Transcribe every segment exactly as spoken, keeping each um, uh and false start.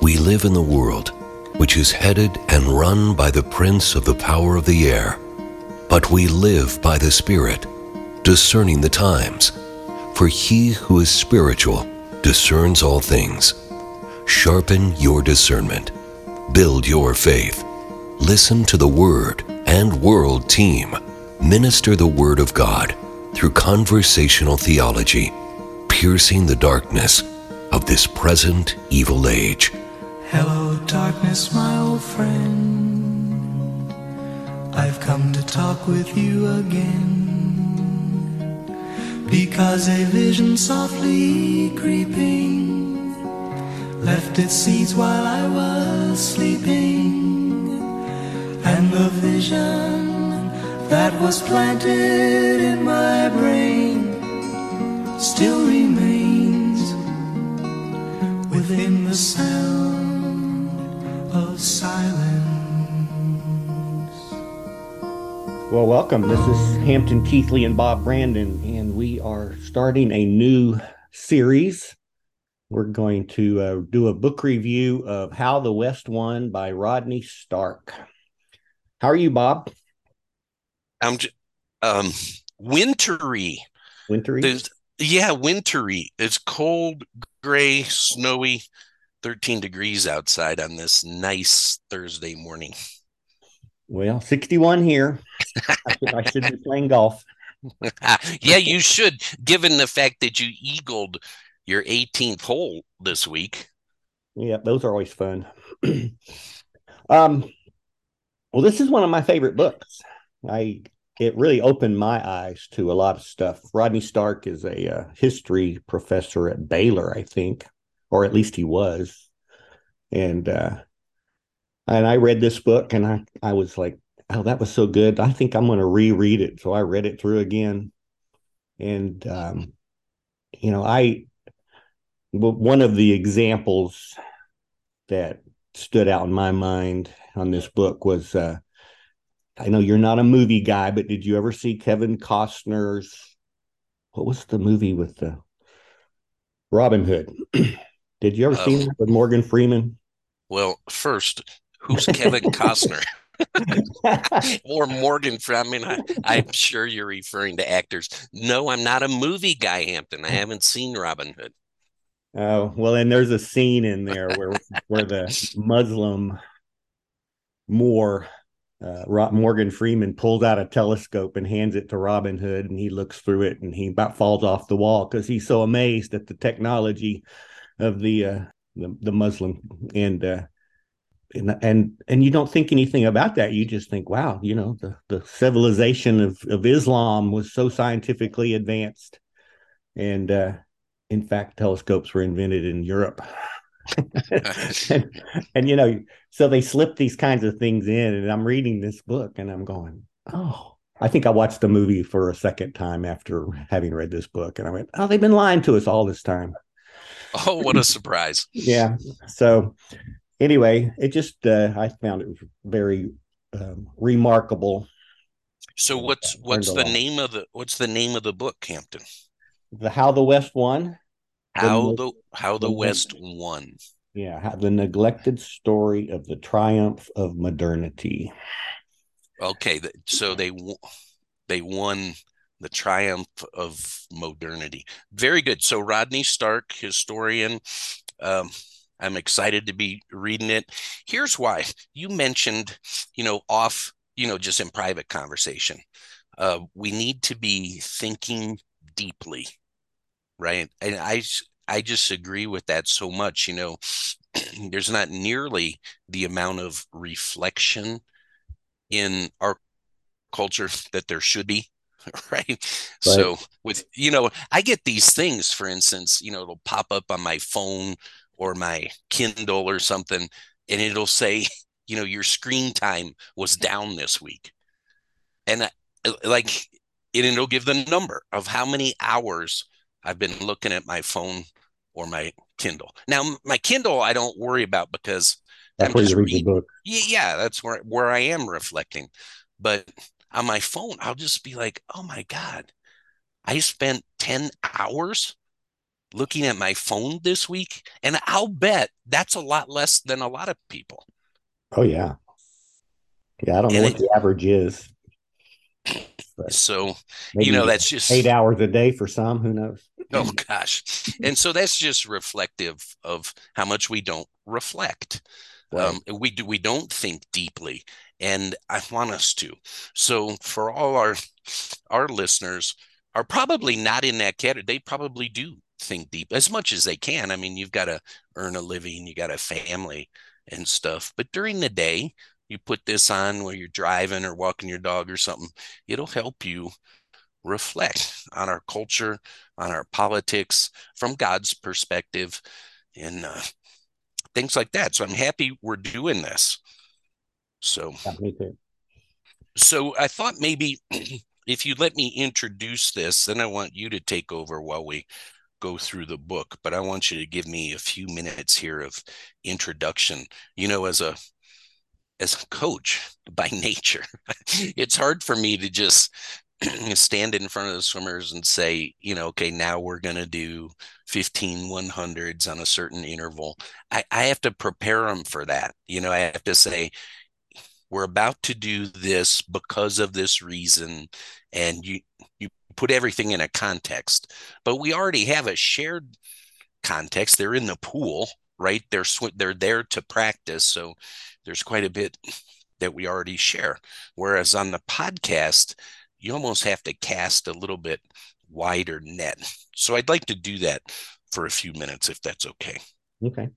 We live in the world which is headed and run by the prince of the power of the air. But we live by the Spirit, discerning the times. For he who is spiritual discerns all things. Sharpen your discernment. Build your faith. Listen to the Word and World Team. Minister the Word of God through conversational theology, piercing the darkness of this present evil age. Hello, darkness, my old friend. I've come to talk with you again, because a vision softly creeping left its seeds while I was sleeping, and the vision that was planted in my brain still remains within the sound of silence. Well, welcome. This is Hampton Keithley and Bob Brandon, and we are starting a new series. We're going to uh, do a book review of How the West Won by Rodney Stark. How are you, Bob? I'm j- um wintry. Wintry? There's, yeah, wintry. It's cold, gray, snowy, thirteen degrees outside on this nice Thursday morning. Well, sixty-one here. I should, I should be playing golf. Yeah, you should, given the fact that you eagled your eighteenth hole this week. Yeah, those are always fun. um, well, this is one of my favorite books. I it really opened my eyes to a lot of stuff. Rodney Stark is a uh, history professor at Baylor, I think, or at least he was. And uh, and I read this book, and I, I was like, oh, that was so good. I think I'm going to reread it. So I read it through again. And, um, you know, I, one of the examples that stood out in my mind on this book was, uh, I know you're not a movie guy, but did you ever see Kevin Costner's, what was the movie with the Robin Hood? Did you ever um, see that with Morgan Freeman? Well, first, who's Kevin Costner? Or Morgan Freeman? I mean, I, I'm sure you're referring to actors. No, I'm not a movie guy, Hampton. I haven't seen Robin Hood. Oh, well, and there's a scene in there where where the Muslim Moor, uh, Morgan Freeman, pulls out a telescope and hands it to Robin Hood, and he looks through it, and he about falls off the wall because he's so amazed at the technology of the uh, the, the Muslim. And uh, And, and and you don't think anything about that. You just think, wow, you know, the, the civilization of, of Islam was so scientifically advanced. And uh, in fact, telescopes were invented in Europe. and, and, you know, so they slip these kinds of things in. And I'm reading this book and I'm going, oh, I think I watched the movie for a second time after having read this book. And I went, oh, they've been lying to us all this time. Oh, what a surprise. Yeah. So anyway, it just, uh, I found it very um, remarkable. So what's, what's the name of the, what's the name of the book, Hampton? The How the West Won. How the, how the, the West Won. Yeah. How, the neglected story of the triumph of modernity. Okay. So they, they won the triumph of modernity. Very good. So Rodney Stark, historian, um, I'm excited to be reading it. Here's why. You mentioned, you know, off, you know, just in private conversation, uh, we need to be thinking deeply, right? And I, I just agree with that so much. You know, there's not nearly the amount of reflection in our culture that there should be. Right? right. So with, you know, I get these things, for instance, you know, it'll pop up on my phone or my Kindle or something, and it'll say, you know, your screen time was down this week. And I, like, and it'll give the number of how many hours I've been looking at my phone or my Kindle. Now, my Kindle, I don't worry about because that's I'm where just you read reading. the book. Yeah, that's where, where I am reflecting. But on my phone, I'll just be like, oh my God, I spent ten hours looking at my phone this week, and I'll bet that's a lot less than a lot of people. Oh yeah. Yeah, I don't know And what it, the average is, but so, you know, maybe that's just eight hours a day for some, who knows? Oh gosh. And so that's just reflective of how much we don't reflect. Right. Um, we do we don't think deeply, and I want us to. So for all our our listeners are probably not in that category. They probably do think deep as much as they can. I mean, you've got to earn a living, you got a family and stuff. But during the day, you put this on while you're driving or walking your dog or something. It'll help you reflect on our culture, on our politics from God's perspective, and uh, things like that. So I'm happy we're doing this. So, Yeah, me too. so I thought maybe if you let me introduce this, then I want you to take over while we go through the book. But I want you to give me a few minutes here of introduction. You know, as a as a coach by nature, it's hard for me to just stand in front of the swimmers and say, you know, okay, now we're going to do fifteen one hundreds on a certain interval. I, I have to prepare them for that. You know, I have to say, we're about to do this because of this reason. And you, you put everything in a context, but we already have a shared context. They're in the pool, right? They're, sw- they're there to practice. So there's quite a bit that we already share. Whereas on the podcast, you almost have to cast a little bit wider net. So I'd like to do that for a few minutes, if that's okay. Okay.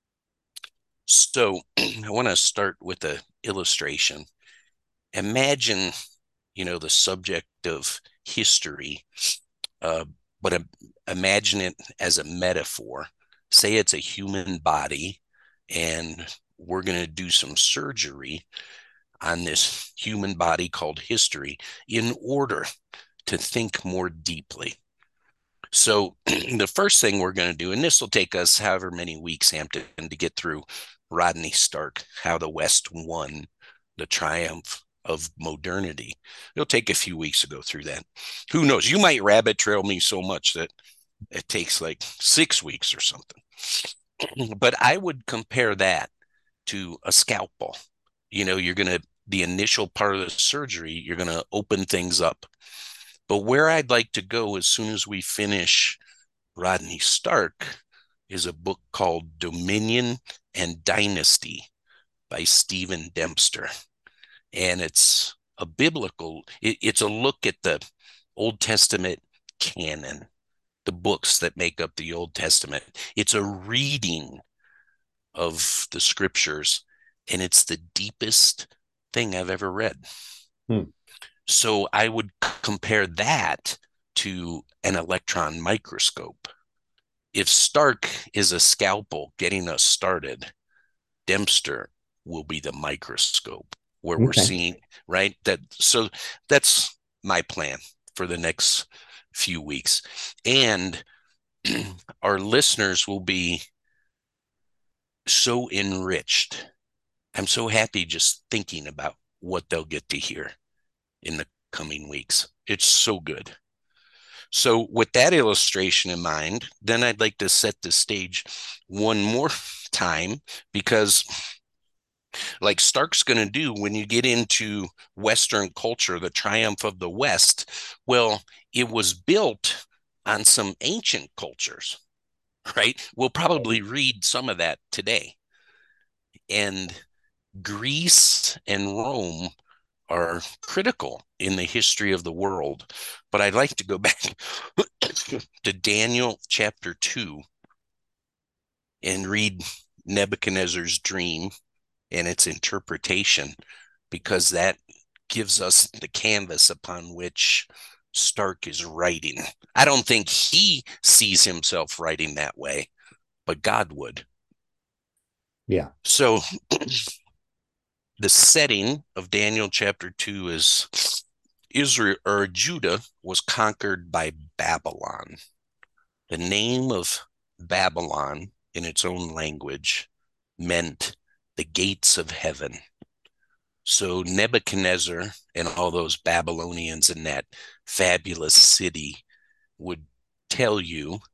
So I want to start with an illustration. Imagine, you know, the subject of history, uh, but uh, imagine it as a metaphor. Say it's a human body, and we're going to do some surgery on this human body called history in order to think more deeply. So the first thing we're going to do, and this will take us however many weeks, Hampton, to get through Rodney Stark, how the West won the triumph of modernity. It'll take a few weeks to go through that. Who knows? You might rabbit trail me so much that it takes like six weeks or something. But I would compare that to a scalpel. You know, you're going to, the initial part of the surgery, you're going to open things up. But where I'd like to go as soon as we finish Rodney Stark is a book called Dominion and Dynasty by Stephen Dempster. And it's a biblical, it, it's a look at the Old Testament canon, the books that make up the Old Testament. It's a reading of the scriptures, and it's the deepest thing I've ever read. Hmm. So I would compare that to an electron microscope. If Stark is a scalpel getting us started, Dempster will be the microscope where Okay. we're seeing, right? That so that's my plan for the next few weeks. And our listeners will be so enriched. I'm so happy just thinking about what they'll get to hear in the coming weeks. It's so good. So with that illustration in mind, then I'd like to set the stage one more time, because like Stark's going to do when you get into Western culture, the triumph of the West, well, it was built on some ancient cultures, right? We'll probably read some of that today. And Greece and Rome are critical in the history of the world. But I'd like to go back to Daniel chapter two and read Nebuchadnezzar's dream and its interpretation, because that gives us the canvas upon which Stark is writing. I don't think he sees himself writing that way, but God would. Yeah. So the setting of Daniel chapter two is Israel, or Judah, was conquered by Babylon. The name of Babylon in its own language meant the gates of heaven. So Nebuchadnezzar and all those Babylonians in that fabulous city would tell you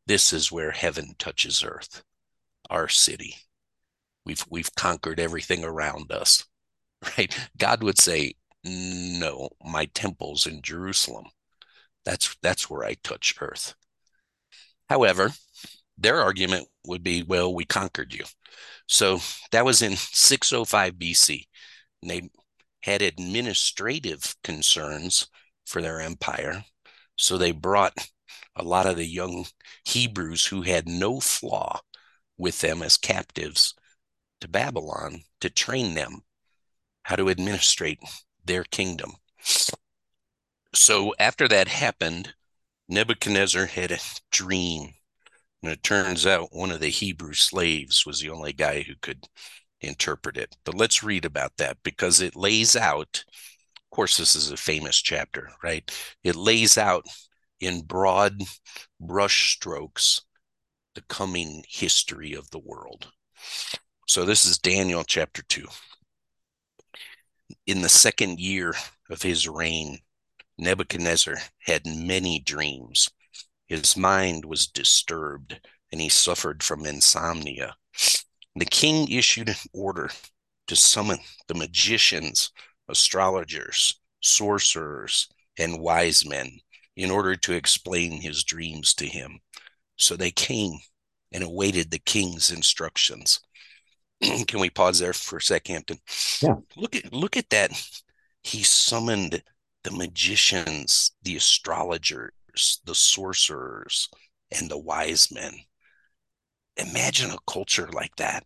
This is where heaven touches earth, our city. We've we've conquered everything around us, right? God would say, no, my temple's in Jerusalem. That's that's where I touch earth. However, their argument would be, well, we conquered you. So that was in six oh five B C. And they had administrative concerns for their empire. So they brought a lot of the young Hebrews who had no flaw with them as captives to Babylon to train them how to administrate their kingdom. So after that happened, Nebuchadnezzar had a dream. And it turns out one of the Hebrew slaves was the only guy who could interpret it. But let's read about that because it lays out, of course, this is a famous chapter, right? It lays out in broad brush strokes the coming history of the world. So this is Daniel chapter two. In the second year of his reign, Nebuchadnezzar had many dreams. His mind was disturbed, and he suffered from insomnia. The king issued an order to summon the magicians, astrologers, sorcerers, and wise men in order to explain his dreams to him. So they came and awaited the king's instructions. Can we pause there for a second? Yeah. Look at look at that. He summoned the magicians, the astrologers, the sorcerers, and the wise men. Imagine a culture like that.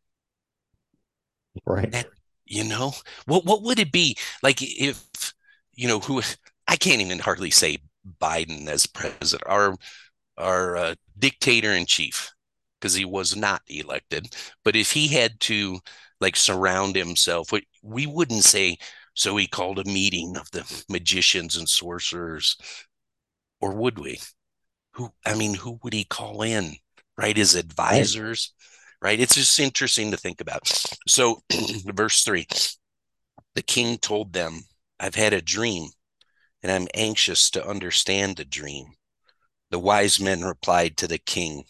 Right. That, you know, what what would it be like if, you know, who I can't even hardly say Biden as president, our our uh, dictator in chief, because he was not elected. But if he had to like surround himself, we, we wouldn't say, so he called a meeting of the magicians and sorcerers, or would we? Who, I mean, who would he call in, right? His advisors, right? right? It's just interesting to think about. So verse three, the king told them, I've had a dream and I'm anxious to understand the dream. The wise men replied to the king,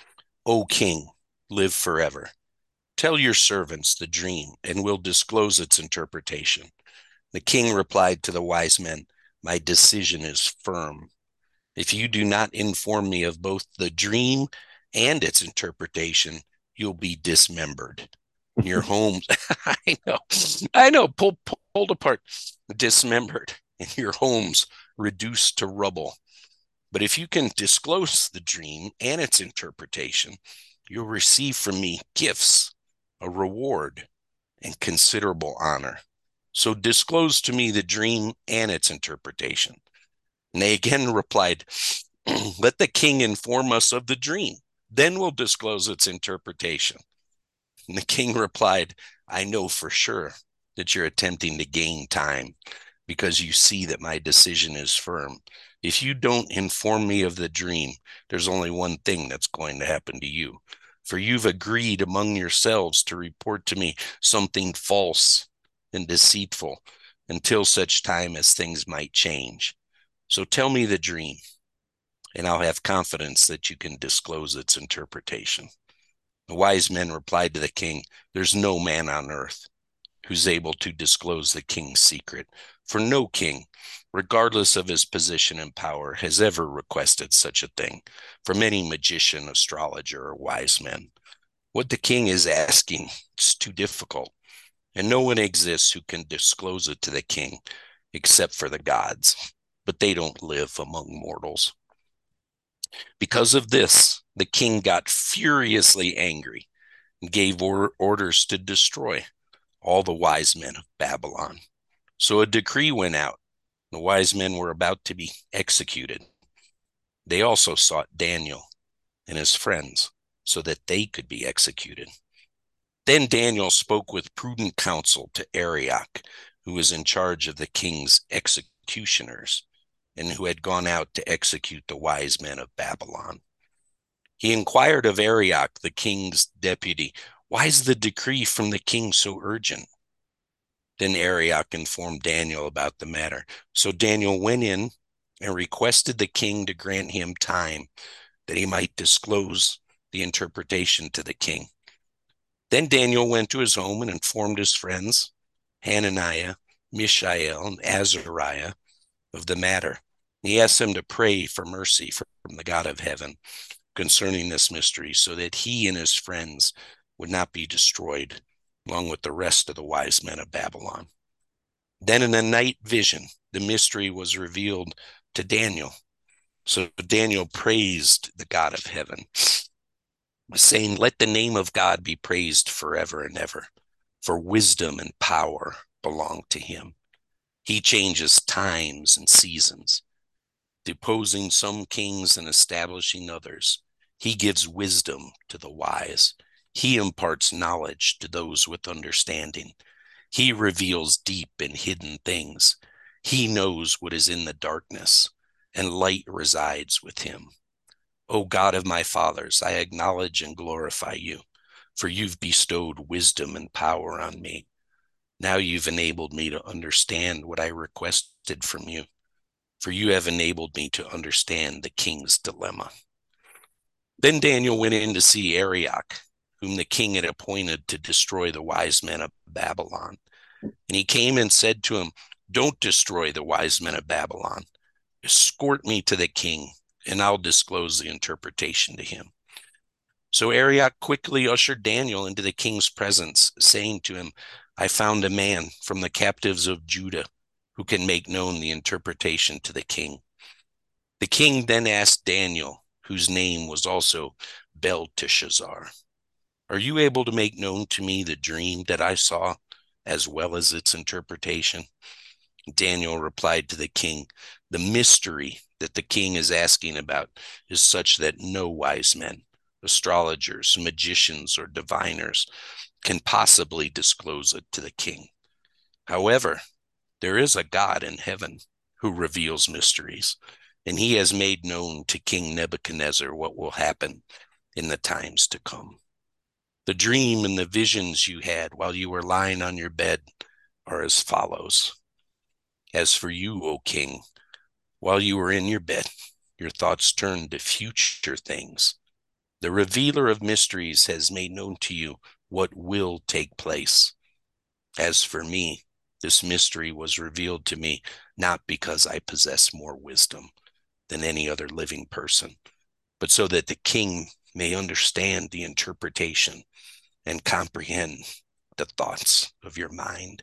O king, live forever. Tell your servants the dream and we'll disclose its interpretation. The king replied to the wise men, my decision is firm. If you do not inform me of both the dream and its interpretation, you'll be dismembered. Your homes, I know, I know, pulled, pulled apart, dismembered, and your homes reduced to rubble. But if you can disclose the dream and its interpretation, you'll receive from me gifts, a reward, and considerable honor. So disclose to me the dream and its interpretation. And they again replied, let the king inform us of the dream. Then we'll disclose its interpretation. And the king replied, I know for sure that you're attempting to gain time because you see that my decision is firm. If you don't inform me of the dream, there's only one thing that's going to happen to you. For you've agreed among yourselves to report to me something false and deceitful until such time as things might change. So tell me the dream, and I'll have confidence that you can disclose its interpretation. The wise men replied to the king, there's no man on earth who's able to disclose the king's secret, for no king, regardless of his position and power, has ever requested such a thing from any magician, astrologer, or wise man. What the king is asking is too difficult, and no one exists who can disclose it to the king except for the gods, but they don't live among mortals. Because of this, the king got furiously angry and gave or- orders to destroy all the wise men of Babylon. So a decree went out. The wise men were about to be executed. They also sought Daniel and his friends so that they could be executed. Then Daniel spoke with prudent counsel to Arioch, who was in charge of the king's executioners and who had gone out to execute the wise men of Babylon. He inquired of Arioch, the king's deputy, why is the decree from the king so urgent? Then Arioch informed Daniel about the matter. So Daniel went in and requested the king to grant him time that he might disclose the interpretation to the king. Then Daniel went to his home and informed his friends, Hananiah, Mishael, and Azariah, of the matter. He asked them to pray for mercy from the God of heaven concerning this mystery, so that he and his friends would not be destroyed, along with the rest of the wise men of Babylon. Then in a night vision, the mystery was revealed to Daniel. So Daniel praised the God of heaven, saying, "Let the name of God be praised forever and ever, for wisdom and power belong to him. He changes times and seasons, deposing some kings and establishing others. He gives wisdom to the wise. He imparts knowledge to those with understanding. He reveals deep and hidden things. He knows what is in the darkness, and light resides with him. O God of my fathers, I acknowledge and glorify you, for you've bestowed wisdom and power on me. Now you've enabled me to understand what I requested from you, for you have enabled me to understand the king's dilemma." Then Daniel went in to see Arioch, whom the king had appointed to destroy the wise men of Babylon. And he came and said to him, "Don't destroy the wise men of Babylon. Escort me to the king, and I'll disclose the interpretation to him." So Arioch quickly ushered Daniel into the king's presence, saying to him, "I found a man from the captives of Judah who can make known the interpretation to the king." The king then asked Daniel, whose name was also Belteshazzar, "Are you able to make known to me the dream that I saw, as well as its interpretation?" Daniel replied to the king, "The mystery that the king is asking about is such that no wise men, astrologers, magicians, or diviners can possibly disclose it to the king. However, there is a God in heaven who reveals mysteries, and he has made known to King Nebuchadnezzar what will happen in the times to come. The dream and the visions you had while you were lying on your bed are as follows. As for you, O king, while you were in your bed, your thoughts turned to future things. The revealer of mysteries has made known to you what will take place. As for me, this mystery was revealed to me not because I possess more wisdom than any other living person, but so that the king may understand the interpretation and comprehend the thoughts of your mind.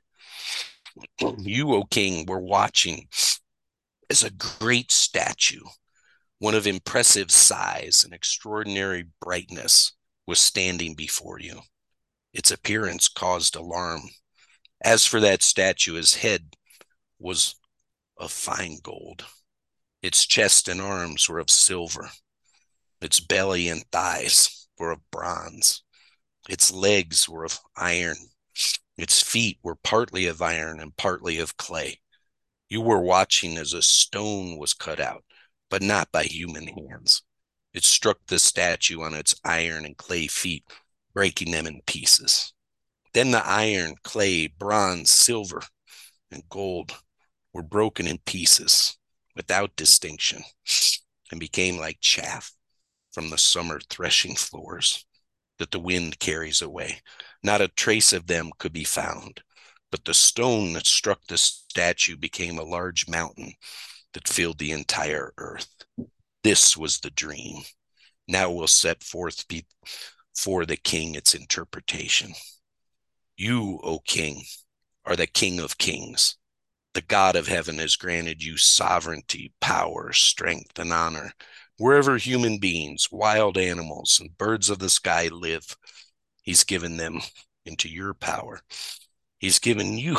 You, O king, were watching as a great statue, one of impressive size and extraordinary brightness, was standing before you. Its appearance caused alarm. As for that statue, his head was of fine gold. Its chest and arms were of silver. Its belly and thighs were of bronze. Its legs were of iron. Its feet were partly of iron and partly of clay. You were watching as a stone was cut out, but not by human hands. It struck the statue on its iron and clay feet, breaking them in pieces. Then the iron, clay, bronze, silver, and gold were broken in pieces without distinction and became like chaff from the summer threshing floors that the wind carries away. Not a trace of them could be found, but the stone that struck the statue became a large mountain that filled the entire earth. This was the dream. Now we'll set forth before the king its interpretation. You, O king, are the king of kings. The God of heaven has granted you sovereignty, power, strength, and honor. Wherever human beings, wild animals, and birds of the sky live, he's given them into your power. He's given you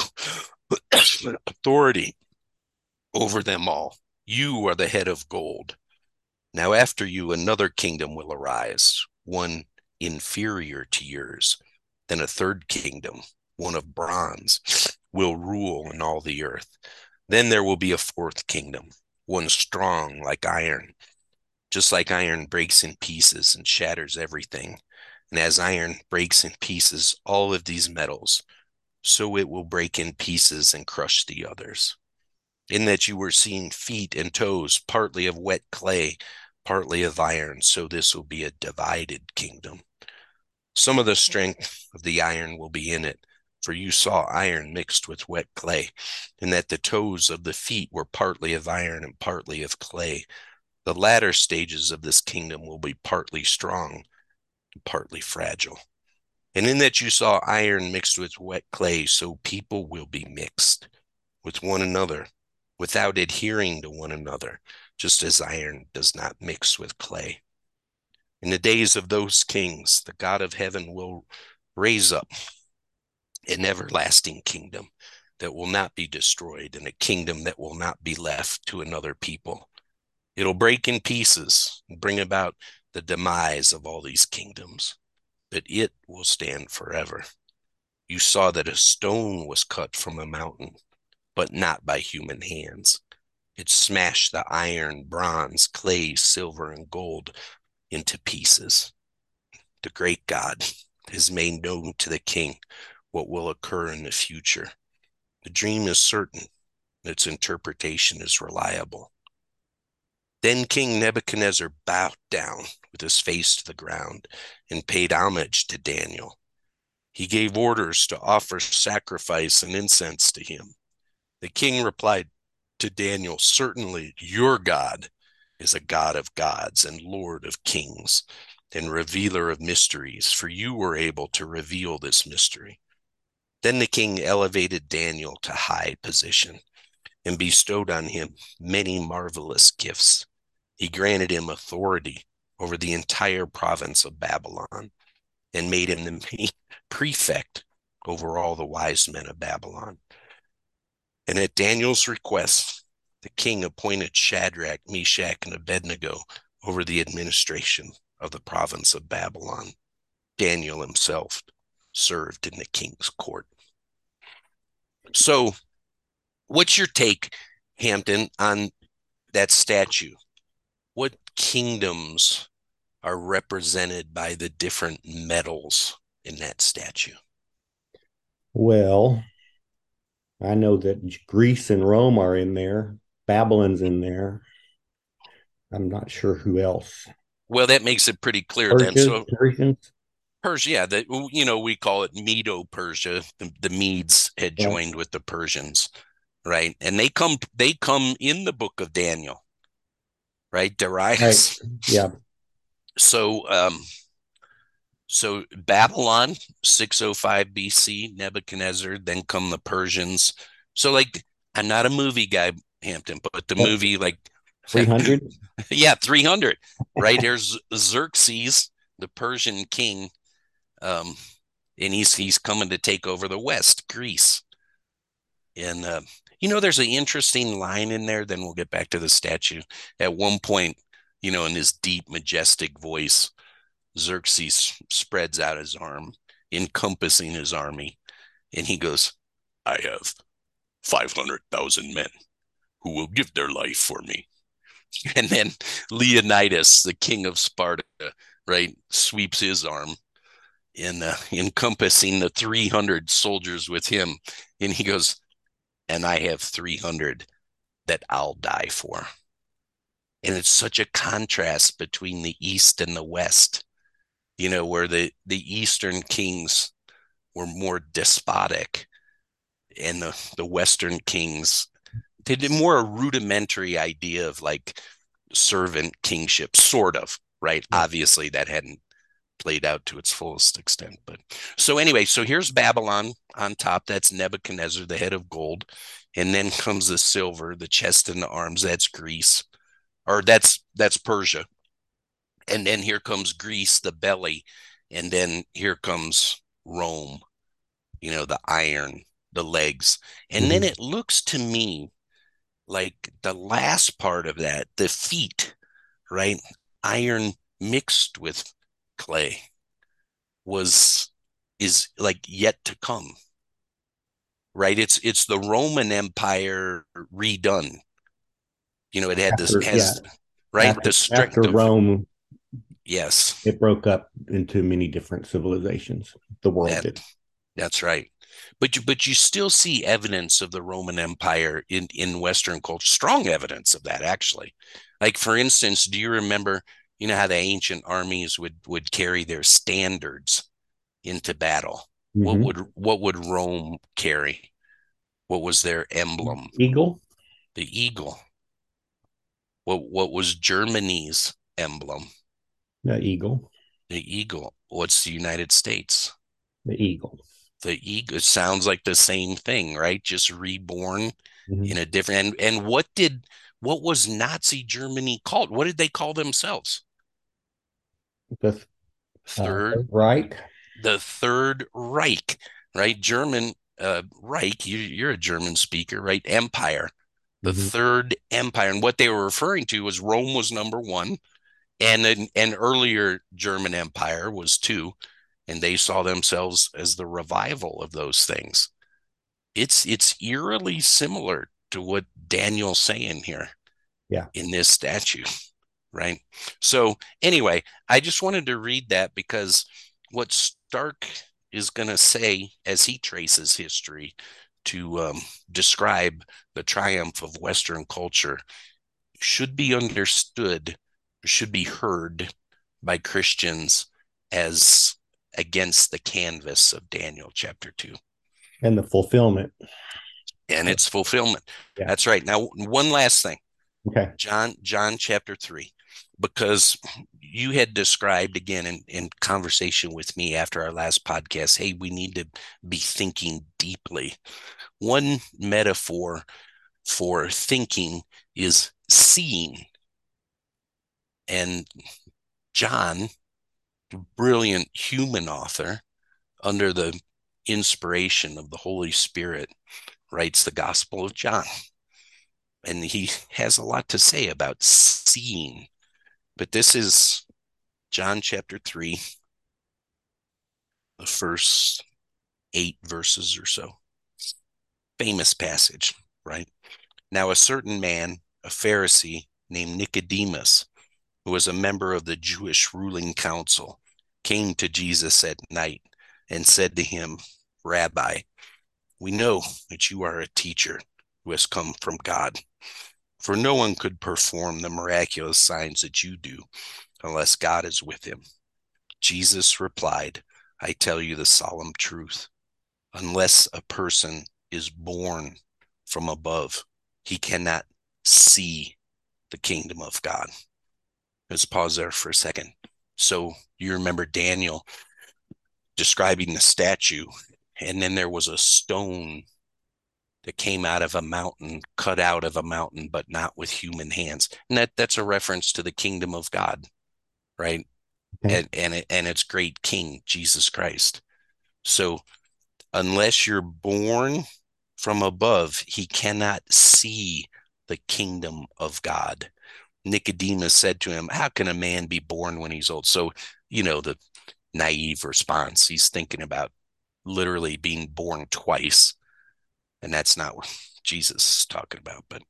authority over them all. You are the head of gold. Now after you, another kingdom will arise, one inferior to yours. Then a third kingdom, one of bronze, will rule in all the earth. Then there will be a fourth kingdom, one strong like iron. Just like iron breaks in pieces and shatters everything, and as iron breaks in pieces all of these metals, so it will break in pieces and crush the others. In that you were seeing feet and toes, partly of wet clay, partly of iron, so this will be a divided kingdom. Some of the strength of the iron will be in it, for you saw iron mixed with wet clay, and that the toes of the feet were partly of iron and partly of clay. The latter stages of this kingdom will be partly strong and partly fragile. And in that you saw iron mixed with wet clay, so people will be mixed with one another without adhering to one another, just as iron does not mix with clay. In the days of those kings, the God of heaven will raise up an everlasting kingdom that will not be destroyed, and a kingdom that will not be left to another people. It'll break in pieces and bring about the demise of all these kingdoms, but it will stand forever. You saw that a stone was cut from a mountain, but not by human hands. It smashed the iron, bronze, clay, silver, and gold into pieces. The great God has made known to the king what will occur in the future. The dream is certain, its interpretation is reliable. Then King Nebuchadnezzar bowed down with his face to the ground and paid homage to Daniel. He gave orders to offer sacrifice and incense to him. The king replied to Daniel, "Certainly your God is a God of gods and Lord of kings and revealer of mysteries, for you were able to reveal this mystery." Then the king elevated Daniel to high position and bestowed on him many marvelous gifts. He granted him authority over the entire province of Babylon and made him the prefect over all the wise men of Babylon. And at Daniel's request, the king appointed Shadrach, Meshach, and Abednego over the administration of the province of Babylon. Daniel himself served in the king's court. So, what's your take, Hampton, on that statue? What kingdoms are represented by the different metals in that statue? Well, I know that Greece and Rome are in there. Babylon's in there. I'm not sure who else. Well, that makes it pretty clear Persia, then. So Persians. Persia, yeah, that, you know, we call it Medo-Persia. The, the Medes had Yeah. joined with the Persians, right? And they come they come in the book of Daniel, right? Darius. Right. Yeah. So um so Babylon, six oh five B C, Nebuchadnezzar, then come the Persians. So like, I'm not a movie guy, Hampton, but the Yep. movie, like three hundred. yeah, three hundred, right? Here's Xerxes, the Persian king, um, and he's he's coming to take over the West, Greece. And uh, you know, there's an interesting line in there. Then we'll get back to the statue. At one point, you know, in his deep, majestic voice, Xerxes spreads out his arm, encompassing his army, and he goes, "I have five hundred thousand men who will give their life for me." And then Leonidas, the king of Sparta, right, sweeps his arm in uh, encompassing the three hundred soldiers with him. And he goes, "And I have three hundred that I'll die for." And it's such a contrast between the East and the West, you know, where the, the Eastern kings were more despotic and the, the Western kings, they did more a rudimentary idea of like servant kingship, sort of, right? Yeah. Obviously, that hadn't played out to its fullest extent. But so anyway, so here's Babylon on top. That's Nebuchadnezzar, the head of gold. And then comes the silver, the chest and the arms. That's Greece, or that's that's Persia. And then here comes Greece, the belly. And then here comes Rome, you know, the iron, the legs. And mm-hmm. then it looks to me like the last part of that, the feet, right? Iron mixed with clay was, is like yet to come, right? It's, it's the Roman Empire redone. You know, it had after, this, has, yeah. right? After, the strength after of, Rome, yes, it broke up into many different civilizations. The world that, did. That's right. But you, but you still see evidence of the Roman Empire in, in Western culture, strong evidence of that, actually. Like, for instance, do you remember, you know, how the ancient armies would, would carry their standards into battle? What Mm-hmm. would what would Rome carry? What was their emblem? Eagle. The eagle. What what was Germany's emblem? The eagle. The eagle. What's the United States? The eagle. The eagle. It sounds like the same thing, right? Just reborn Mm-hmm. in a different. And and what did what was Nazi Germany called? What did they call themselves? The uh, Third, Reich. the Third Reich, right? German uh, Reich. You, you're a German speaker, right? Empire. The Mm-hmm. Third Empire, and what they were referring to was Rome was number one, and an, an earlier German Empire was two, and they saw themselves as the revival of those things. It's it's eerily similar to what Daniel's saying here Yeah. in this statue, right? So anyway, I just wanted to read that because what Stark is going to say as he traces history to um, describe the triumph of Western culture should be understood, should be heard by Christians as against the canvas of Daniel chapter two. And the fulfillment. And its fulfillment. Yeah. That's right. Now, one last thing. Okay. John, John chapter three, because you had described again in, in conversation with me after our last podcast, hey, we need to be thinking deeply. One metaphor for thinking is seeing. And John, brilliant human author, under the inspiration of the Holy Spirit, writes the Gospel of John. And he has a lot to say about seeing. But this is John chapter three, the first eight verses or so. Famous passage, right? Now, a certain man, a Pharisee named Nicodemus, who was a member of the Jewish ruling council, came to Jesus at night and said to him, Rabbi, we know that you are a teacher who has come from God, for no one could perform the miraculous signs that you do unless God is with him. Jesus replied, I tell you the solemn truth. Unless a person is born from above, he cannot see the kingdom of God. Let's pause there for a second. So you remember Daniel describing the statue, and then there was a stone that came out of a mountain, cut out of a mountain, but not with human hands. And that, that's a reference to the kingdom of God, right? Okay. And and, it, and its great king, Jesus Christ. So unless you're born from above, he cannot see the kingdom of God. Nicodemus said to him, how can a man be born when he's old? So, you know, the naive response, he's thinking about literally being born twice. And that's not what Jesus is talking about. But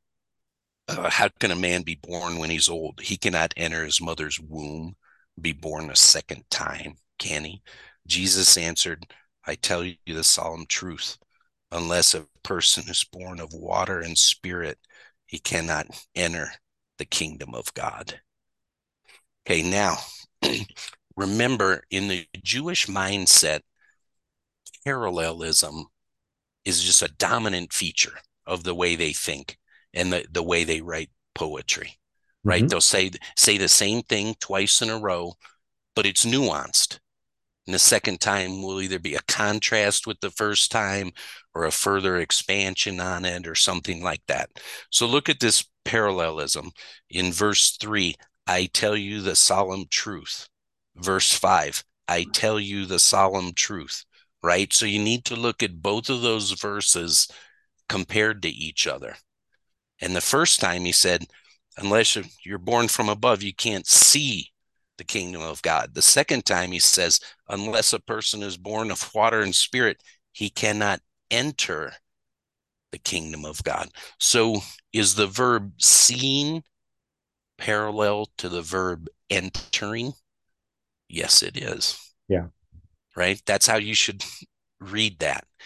uh, how can a man be born when he's old? He cannot enter his mother's womb, be born a second time, can he? Jesus answered, I tell you the solemn truth. Unless a person is born of water and spirit, he cannot enter the kingdom of God. Okay, now, remember, in the Jewish mindset, parallelism is just a dominant feature of the way they think and the, the way they write poetry, right? Mm-hmm. They'll say, say the same thing twice in a row, but it's nuanced. And the second time will either be a contrast with the first time or a further expansion on it or something like that. So look at this parallelism. In verse three, I tell you the solemn truth. Verse five, I tell you the solemn truth, right? So you need to look at both of those verses compared to each other. And the first time he said, unless you're born from above, you can't see the kingdom of God. The second time he says, unless a person is born of water and spirit, he cannot enter the kingdom of God. So is the verb seeing parallel to the verb entering? Yes, it is. Yeah. Right? That's how you should read that.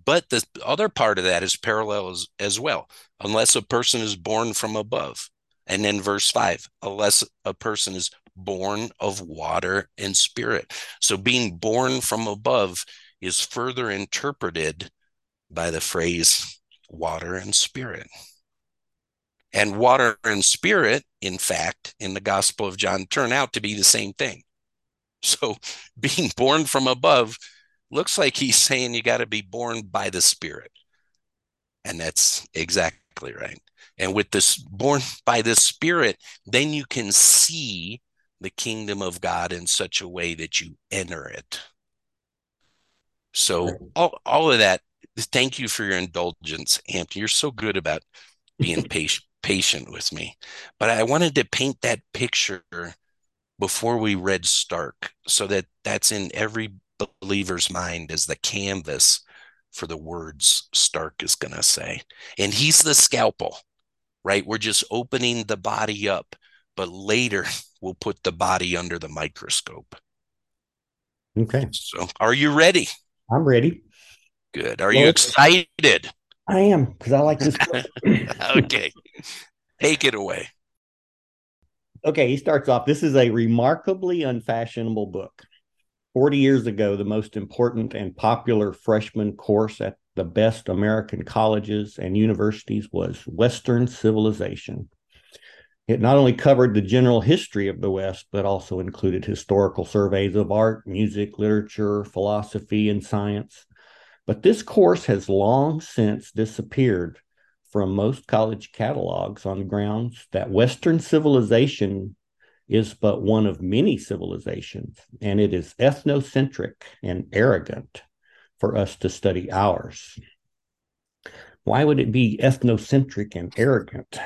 But the other part of that is parallel as, as well. Unless a person is born from above. And then verse five, unless a person is born of water and spirit. So being born from above is further interpreted by the phrase water and spirit. And water and spirit, in fact, in the Gospel of John, turn out to be the same thing. So being born from above looks like he's saying you got to be born by the Spirit. And that's exactly right. And with this born by the Spirit, then you can see the kingdom of God in such a way that you enter it. So all, all of that, thank you for your indulgence, Hampton. You're so good about being patient, patient with me. But I wanted to paint that picture before we read Stark, so that that's in every believer's mind as the canvas for the words Stark is going to say. And he's the scalpel, right? We're just opening the body up, but later we'll put the body under the microscope. Okay. So are you ready? I'm ready. Good. Are well, you excited? I am, because I like this book. Okay. Take it away. Okay, he starts off, this is a remarkably unfashionable book. forty years ago, the most important and popular freshman course at the best American colleges and universities was Western civilization. It not only covered the general history of the West, but also included historical surveys of art, music, literature, philosophy, and science. But this course has long since disappeared from most college catalogs on the grounds that Western civilization is but one of many civilizations, and it is ethnocentric and arrogant for us to study ours. Why would it be ethnocentric and arrogant?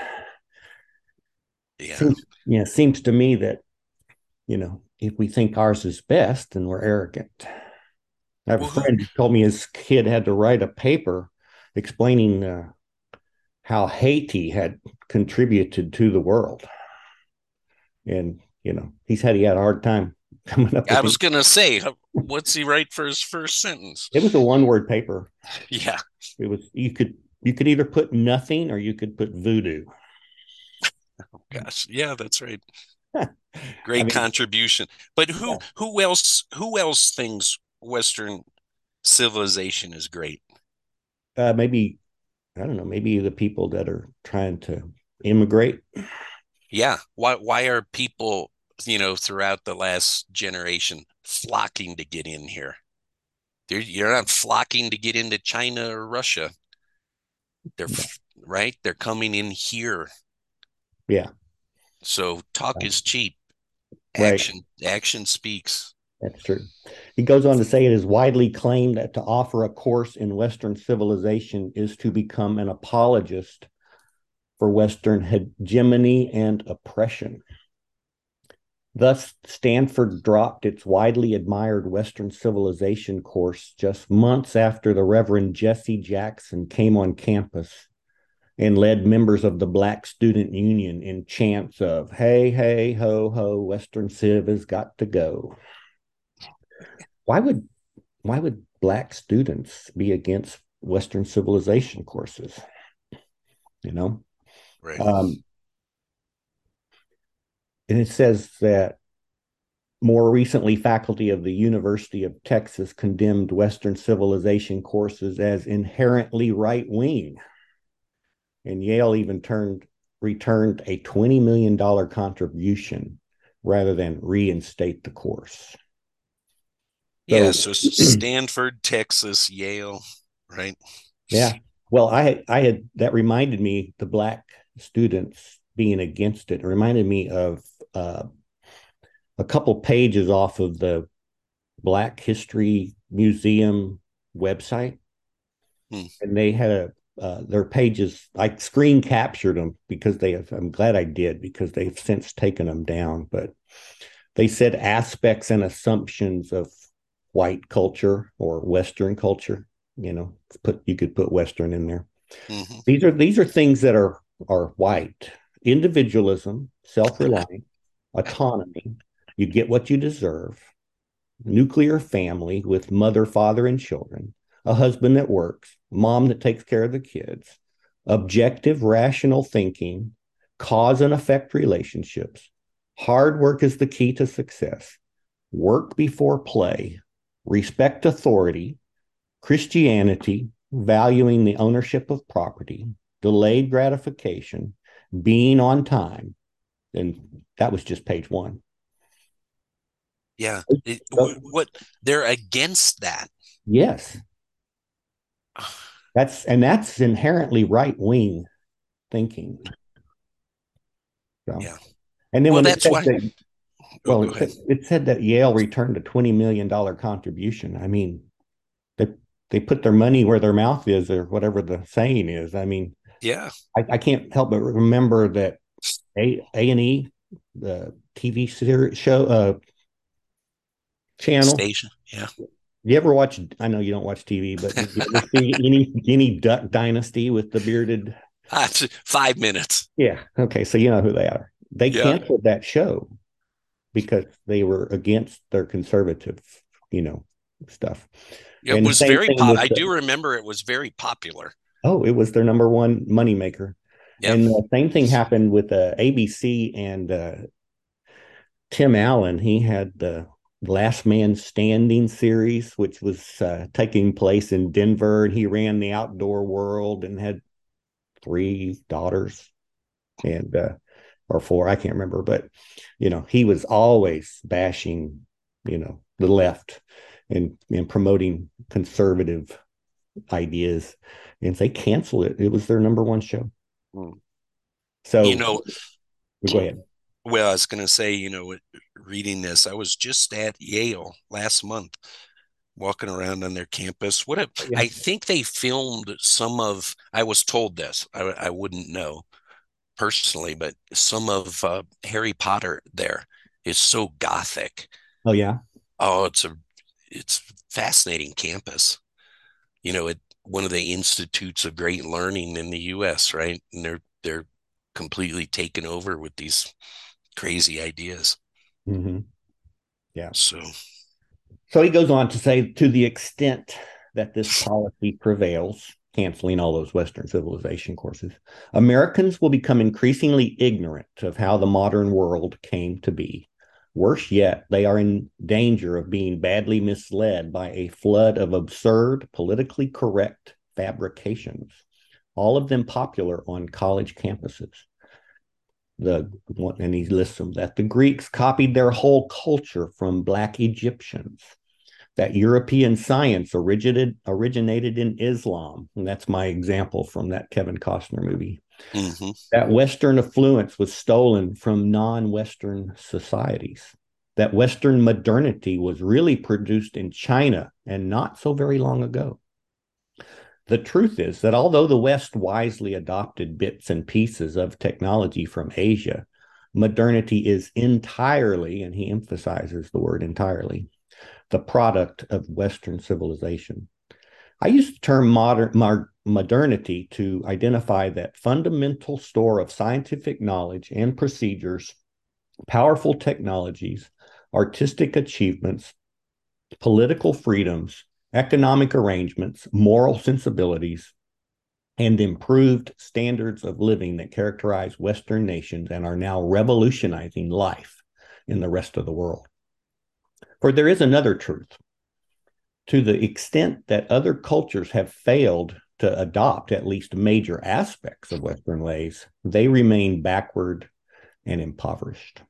Yeah. Seems, you know, seems to me that, you know, if we think ours is best, then we're arrogant. I have well, a friend who told me his kid had to write a paper explaining uh, how Haiti had contributed to the world. And, you know, he said he had a hard time coming up with I was going to say, what's he write for his first sentence? It was a one-word paper. Yeah. It was, you could, you could either put nothing or you could put voodoo. Oh, gosh. Yeah, that's right. Great I mean, contribution. But who, yeah. who else, who else thinks Western civilization is great? Uh, maybe, I don't know, maybe the people that are trying to immigrate. Yeah. Why, why are people, you know, throughout the last generation flocking to get in here? They're, you're not flocking to get into China or Russia. They're yeah. right. They're coming in here. Yeah. So talk um, is cheap. Action, right. action speaks. That's true. He goes on to say it is widely claimed that to offer a course in Western civilization is to become an apologist for Western hegemony and oppression. Thus, Stanford dropped its widely admired Western civilization course just months after the Reverend Jesse Jackson came on campus and led members of the Black Student Union in chants of, hey, hey, ho, ho, Western Civ has got to go. Why would, why would Black students be against Western civilization courses? You know? Right. Um, and it says that more recently, faculty of the University of Texas condemned Western civilization courses as inherently right-wing. And Yale even turned, returned a twenty million dollars contribution rather than reinstate the course. So, yeah, so Stanford, Texas, Yale, right? Yeah. Well, I had, I had, that reminded me, the Black students being against it, it reminded me of uh, a couple pages off of the Black History Museum website. Hmm. And they had a, uh, their pages, I screen captured them because they have, I'm glad I did because they've since taken them down, but they said aspects and assumptions of white culture or Western culture, you know, put, you could put Western in there. Mm-hmm. These are, these are things that are, are white: individualism, self-reliance, autonomy, you get what you deserve, nuclear family with mother, father, and children, a husband that works, mom that takes care of the kids, objective, rational thinking, cause and effect relationships. Hard work is the key to success. Work before play, respect authority, Christianity, valuing the ownership of property, delayed gratification, being on time. And that was just page one. Yeah. It, what they're against that. Yes. That's and that's inherently right wing thinking. So, yeah. And then well, when that's it said why. that, Oh, well, it said, it said that Yale returned a twenty million dollars contribution. I mean, they they put their money where their mouth is, or whatever the saying is. I mean, yeah, I, I can't help but remember that A A and E, the T V series show uh, channel. Station. Yeah. You ever watch? I know you don't watch T V, but did you ever see any any Duck Dynasty with the bearded? That's five minutes. Yeah. Okay. So you know who they are. They Yeah. canceled that show because they were against their conservative, you know, stuff. It And the was same very thing pop. with I the- do remember it was very popular. Oh, it was their number one moneymaker. Yeah. And the same thing happened with uh, A B C and uh, Tim Allen. He had the Last Man Standing series, which was uh, taking place in Denver, and he ran the outdoor world and had three daughters, and uh, or four, I can't remember, but you know, he was always bashing, you know, the left and and promoting conservative ideas, and they canceled it. It was their number one show. Hmm. So You know, go ahead. well, I was going to say, you know, reading this, I was just at Yale last month, walking around on their campus. What a, Yeah. I think they filmed some of, I was told this, I, I wouldn't know personally, but some of uh, Harry Potter there is so gothic. Oh yeah. Oh, it's a, it's fascinating campus. You know, it one of the institutes of great learning in the U S, right? And they're they're completely taken over with these crazy ideas. Mm-hmm. Yeah. So, So he goes on to say, to the extent that this policy prevails, canceling all those Western civilization courses, Americans will become increasingly ignorant of how the modern world came to be. Worse yet, they are in danger of being badly misled by a flood of absurd, politically correct fabrications, all of them popular on college campuses. The and he lists them, that the Greeks copied their whole culture from Black Egyptians, that European science originated originated in Islam, and that's my example from that Kevin Costner movie. mm-hmm. That Western affluence was stolen from non-Western societies, that Western modernity was really produced in China and not so very long ago. The truth is that although the West wisely adopted bits and pieces of technology from Asia, modernity is entirely, and he emphasizes the word entirely, the product of Western civilization. I use the term modern, mar, modernity to identify that fundamental store of scientific knowledge and procedures, powerful technologies, artistic achievements, political freedoms, economic arrangements, moral sensibilities, and improved standards of living that characterize Western nations and are now revolutionizing life in the rest of the world. For there is another truth. To the extent that other cultures have failed to adopt at least major aspects of Western ways, they remain backward and impoverished.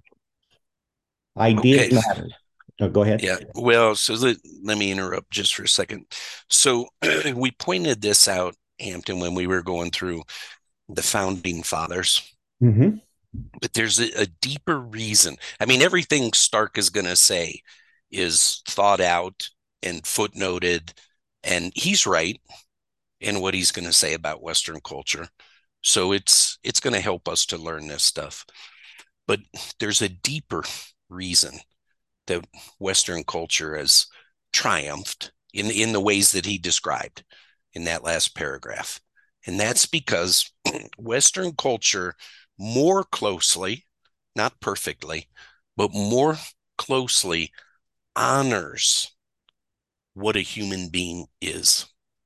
Ideas Okay. matter. Oh, go ahead. Yeah. Well, so let, let me interrupt just for a second. So we pointed this out, Hampton, when we were going through the founding fathers. Mm-hmm. But there's a, a deeper reason. I mean, everything Stark is going to say is thought out and footnoted, and he's right in what he's going to say about Western culture. So it's it's going to help us to learn this stuff. But there's a deeper reason that Western culture has triumphed in, in the ways that he described in that last paragraph. And that's because Western culture more closely, not perfectly, but more closely honors what a human being is.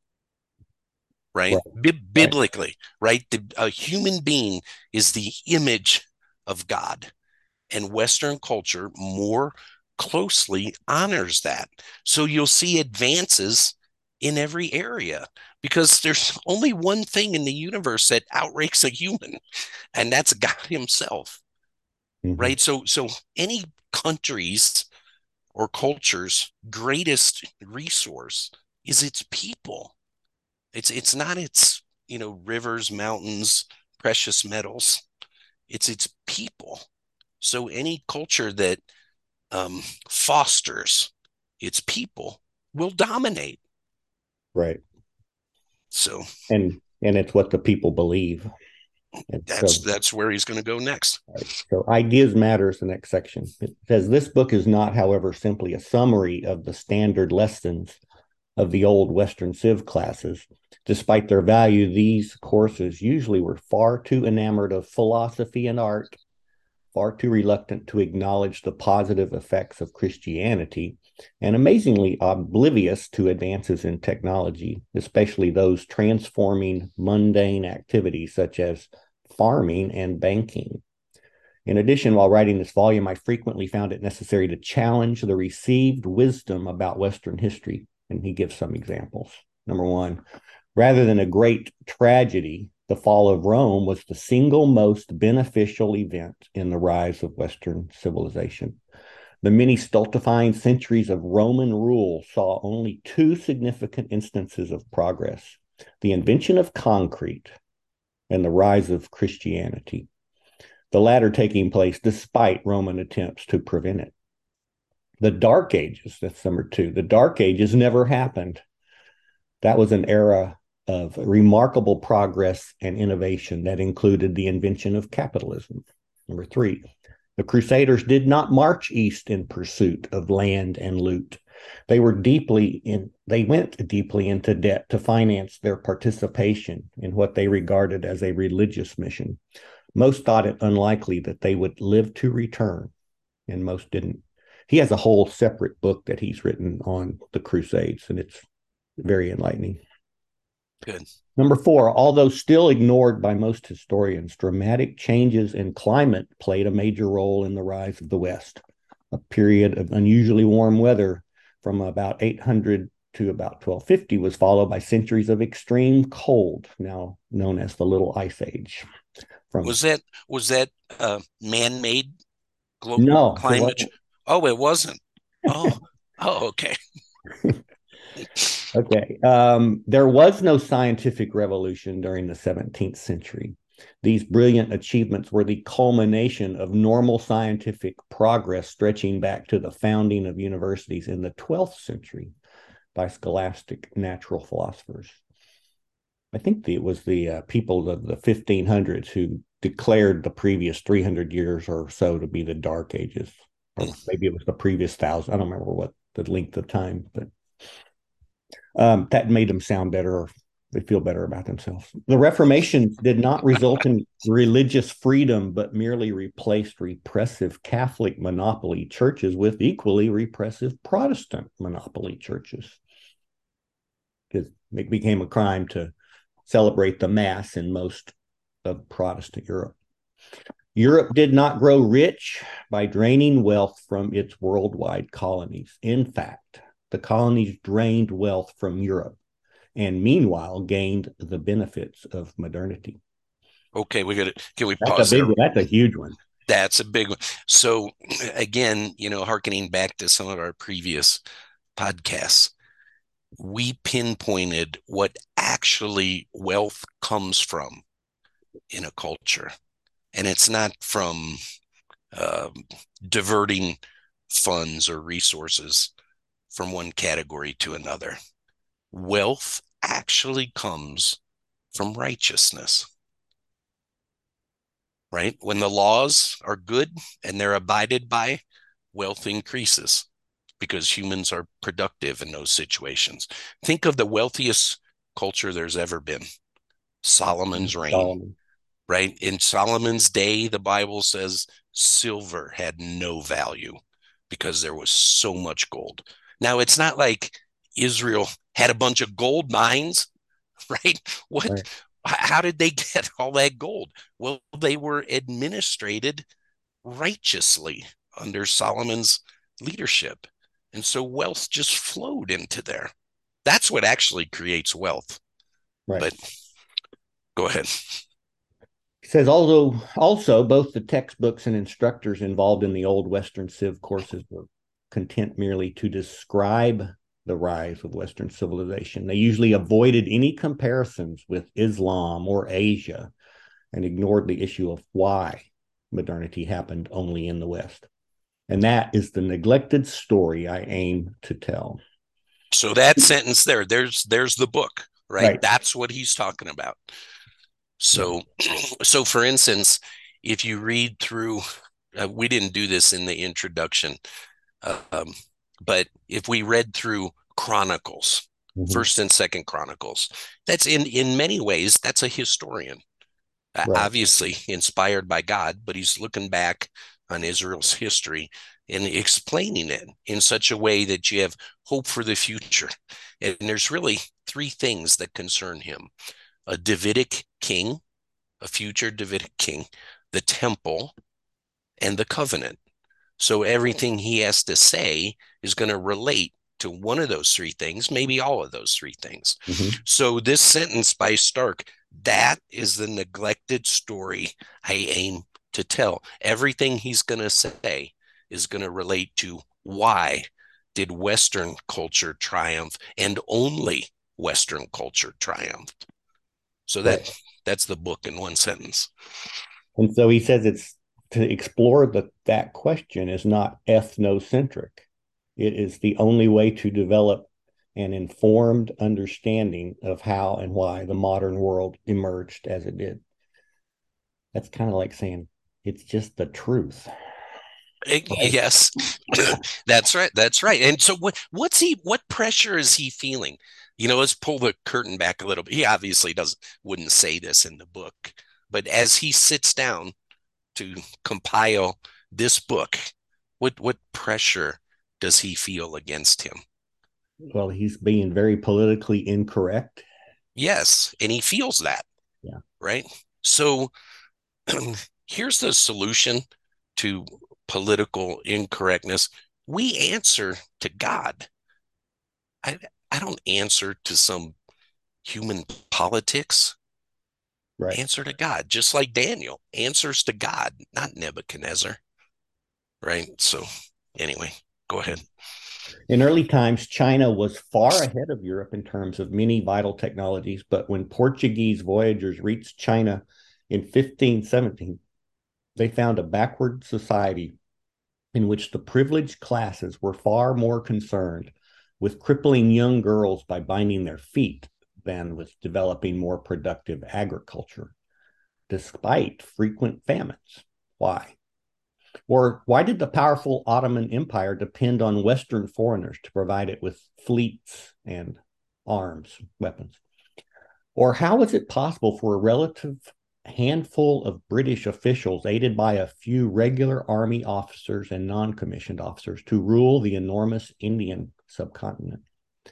Right? Right. Bi- biblically, right? The, a human being is the image of God, and Western culture more closely honors that. So you'll see advances in every area because there's only one thing in the universe that outranks a human, and that's God himself. Mhm. Right? So so any country's or culture's greatest resource is its people. It's it's not its, you know, rivers, mountains, precious metals. It's its people. So any culture that um, fosters its people will dominate. Right. So And and it's what the people believe. And that's so, that's where he's going to go next. right. So ideas matter is the next section. It says this book is not, however, simply a summary of the standard lessons of the old Western Civ classes. Despite their value, these courses usually were far too enamored of philosophy and art, far too reluctant to acknowledge the positive effects of Christianity, and amazingly oblivious to advances in technology, especially those transforming mundane activities such as farming and banking. In addition, while writing this volume, I frequently found it necessary to challenge the received wisdom about Western history. And he gives some examples. Number one, rather than a great tragedy, the fall of Rome was the single most beneficial event in the rise of Western civilization. The many stultifying centuries of Roman rule saw only two significant instances of progress: the invention of concrete and the rise of Christianity, the latter taking place despite Roman attempts to prevent it. The Dark Ages, that's number two, the Dark Ages never happened. That was an era of remarkable progress and innovation that included the invention of capitalism. Number three, the Crusaders did not march east in pursuit of land and loot. They were deeply in, they went deeply into debt to finance their participation in what they regarded as a religious mission. Most thought it unlikely that they would live to return, and most didn't. He has a whole separate book that he's written on the Crusades, and it's very enlightening. Good. Number four, although still ignored by most historians, dramatic changes in climate played a major role in the rise of the West. A period of unusually warm weather from about eight hundred to about twelve fifty was followed by centuries of extreme cold, now known as the Little Ice Age. From Was that was that uh, man-made global no, it climate? wasn't. Oh, it wasn't. Oh, oh, okay. Okay. Um, there was no scientific revolution during the seventeenth century. These brilliant achievements were the culmination of normal scientific progress stretching back to the founding of universities in the twelfth century by scholastic natural philosophers. I think it was the uh, people of the fifteen hundreds who declared the previous three hundred years or so to be the Dark Ages. Or maybe it was the previous thousand. I don't remember what the length of time, but um, that made them sound better, or they feel better about themselves. The Reformation did not result in religious freedom, but merely replaced repressive Catholic monopoly churches with equally repressive Protestant monopoly churches. It became a crime to celebrate the Mass in most of Protestant Europe. Europe did not grow rich by draining wealth from its worldwide colonies. In fact, the colonies drained wealth from Europe and meanwhile gained the benefits of modernity. Okay, we got to, can we That's pause a big there? That's a huge one. That's a big one. So again, you know, hearkening back to some of our previous podcasts, we pinpointed what actually wealth comes from in a culture. And it's not from uh, diverting funds or resources from one category to another. Wealth actually comes from righteousness, right? When the laws are good and they're abided by, wealth increases because humans are productive in those situations. Think of the wealthiest culture there's ever been, Solomon's reign. Solomon. Right? In Solomon's day, the Bible says silver had no value because there was so much gold. Now, it's not like Israel had a bunch of gold mines, right? What? Right. How did they get all that gold? Well, they were administrated righteously under Solomon's leadership. And so wealth just flowed into there. That's what actually creates wealth. Right. But go ahead. He says, although also both the textbooks and instructors involved in the old Western Civ courses were content merely to describe the rise of Western civilization. They usually avoided any comparisons with Islam or Asia and ignored the issue of why modernity happened only in the West. And that is the neglected story I aim to tell. So that sentence there, there's there's the book, right? Right. That's what he's talking about. So, so for instance, if you read through, uh, we didn't do this in the introduction, um, but if we read through Chronicles, mm-hmm. First and Second Chronicles, that's in in many ways that's a historian, uh, right. obviously inspired by God, but he's looking back on Israel's history and explaining it in such a way that you have hope for the future. And there's really three things that concern him: a Davidic king, a future Davidic king, the temple, and the covenant. So everything he has to say is going to relate to one of those three things, maybe all of those three things. Mm-hmm. So this sentence by Stark, that is the neglected story I aim to tell. Everything he's going to say is going to relate to why did Western culture triumph, and only Western culture triumphed. So that right. that's the book in one sentence. And so he says it's to explore the, that question is not ethnocentric. It is the only way to develop an informed understanding of how and why the modern world emerged as it did. That's kind of like saying it's just the truth. Right? Yes, that's right. That's right. And so what, what's he, what pressure is he feeling? You know, let's pull the curtain back a little bit. He obviously doesn't, wouldn't say this in the book, but as he sits down to compile this book, what, what pressure does he feel against him? Well, he's being very politically incorrect. Yes. And he feels that. Yeah. Right. So here's the solution to political incorrectness. We answer to God. I, I don't answer to some human politics. Right. Answer to God, just like Daniel answers to God, not Nebuchadnezzar. Right. So anyway, go ahead. In early times, China was far ahead of Europe in terms of many vital technologies, but when Portuguese voyagers reached China in fifteen seventeen, they found a backward society in which the privileged classes were far more concerned with crippling young girls by binding their feet than with developing more productive agriculture, despite frequent famines. Why? Or why did the powerful Ottoman Empire depend on Western foreigners to provide it with fleets and arms, weapons? Or how was it possible for a relative handful of British officials, aided by a few regular army officers and non-commissioned officers, to rule the enormous Indian subcontinent?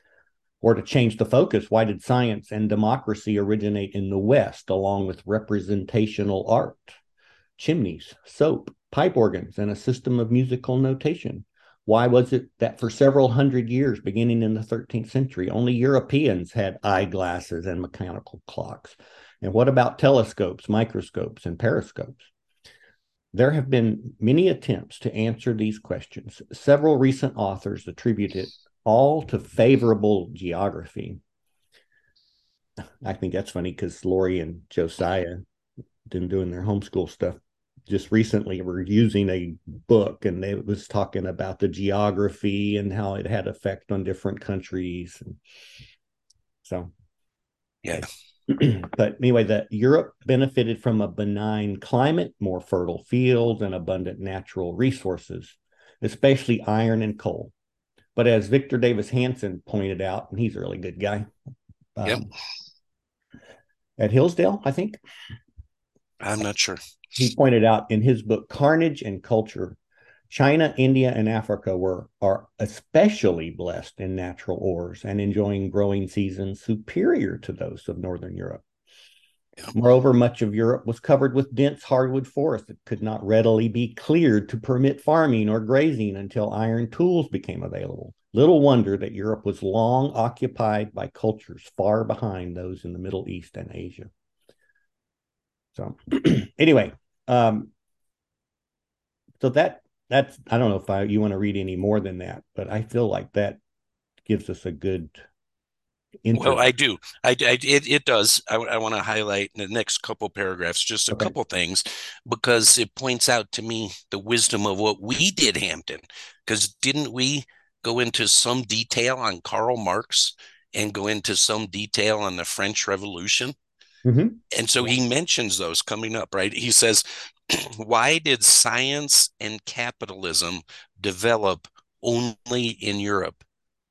Or to change the focus, why did science and democracy originate in the West, along with representational art, chimneys, soap, pipe organs, and a system of musical notation? Why was it that for several hundred years, beginning in the thirteenth century, only Europeans had eyeglasses and mechanical clocks? And what about telescopes, microscopes, and periscopes? There have been many attempts to answer these questions. Several recent authors attribute it all to favorable geography. I think that's funny because Lori and Josiah, been doing their homeschool stuff, just recently were using a book, and it was talking about the geography and how it had effect on different countries. And so, yeah. But anyway, that Europe benefited from a benign climate, more fertile fields, and abundant natural resources, especially iron and coal. But as Victor Davis Hanson pointed out, and he's a really good guy, um, yep. at Hillsdale, I think. I'm not sure. He pointed out in his book, Carnage and Culture, China, India, and Africa were are especially blessed in natural ores and enjoying growing seasons superior to those of Northern Europe. Moreover, much of Europe was covered with dense hardwood forests that could not readily be cleared to permit farming or grazing until iron tools became available. Little wonder that Europe was long occupied by cultures far behind those in the Middle East and Asia. So anyway, um, so that that's, I don't know if I, you want to read any more than that, but I feel like that gives us a good intro. Well, I do. I, I it, it does. I, I want to highlight in the next couple paragraphs just a Okay. couple things, because it points out to me the wisdom of what we did, Hampton. Because didn't we go into some detail on Karl Marx and go into some detail on the French Revolution? Mm-hmm. And so he mentions those coming up, right? He says, why did science and capitalism develop only in Europe?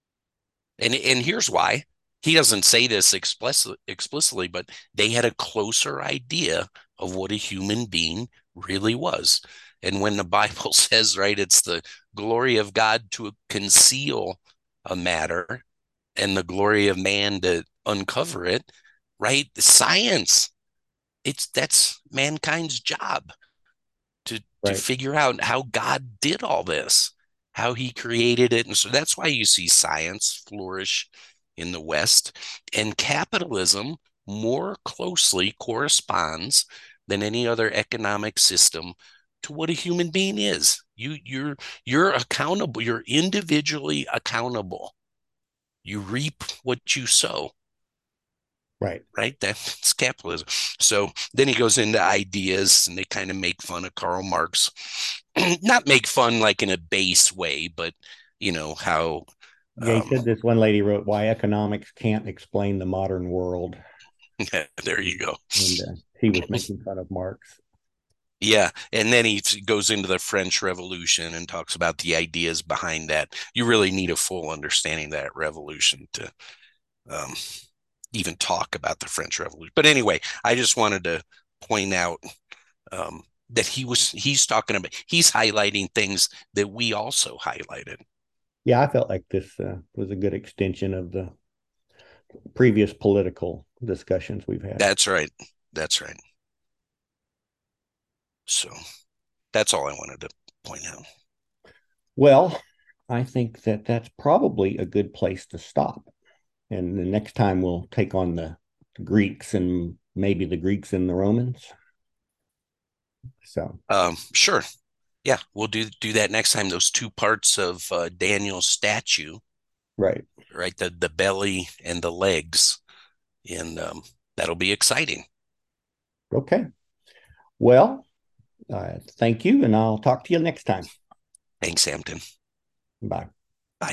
And, and here's why. He doesn't say this explicit, explicitly, but they had a closer idea of what a human being really was. And when the Bible says, right, it's the glory of God to conceal a matter and the glory of man to uncover it, right? The science, it's that's mankind's job to, Right. to figure out how God did all this, how he created it. And so that's why you see science flourish in the West, and capitalism more closely corresponds than any other economic system to what a human being is. You, you're, you're accountable. You're individually accountable. You reap what you sow. Right. Right. That's capitalism. So then he goes into ideas, and they kind of make fun of Karl Marx. Not make fun like in a base way, but you know how. Yeah, he um, said this one lady wrote, "Why economics can't explain the modern world." Yeah, there you go. And uh, he was making fun of Marx. Yeah, and then he goes into the French Revolution and talks about the ideas behind that. You really need a full understanding of that revolution to um, even talk about the French Revolution. But anyway, I just wanted to point out um, that he was he's talking about he's highlighting things that we also highlighted. Yeah, I felt like this uh, was a good extension of the previous political discussions we've had. That's right. That's right. So that's all I wanted to point out. Well, I think that that's probably a good place to stop. And the next time we'll take on the Greeks and maybe the Greeks and the Romans. So, um, sure. Yeah, we'll do do that next time. Those two parts of uh, Daniel's statue, right, right? The the belly and the legs, and um, that'll be exciting. Okay. Well, uh, thank you, and I'll talk to you next time. Thanks, Hampton. Bye. Bye.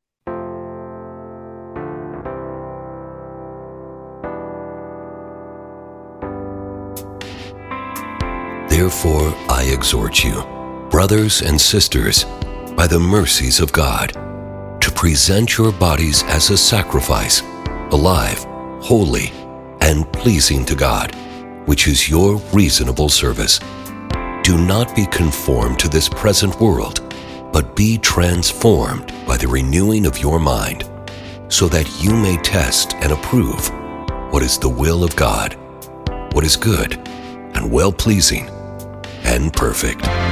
Therefore, I exhort you, brothers and sisters, by the mercies of God, to present your bodies as a sacrifice, alive, holy, and pleasing to God, which is your reasonable service. Do not be conformed to this present world, but be transformed by the renewing of your mind, so that you may test and approve what is the will of God, what is good and well-pleasing and perfect.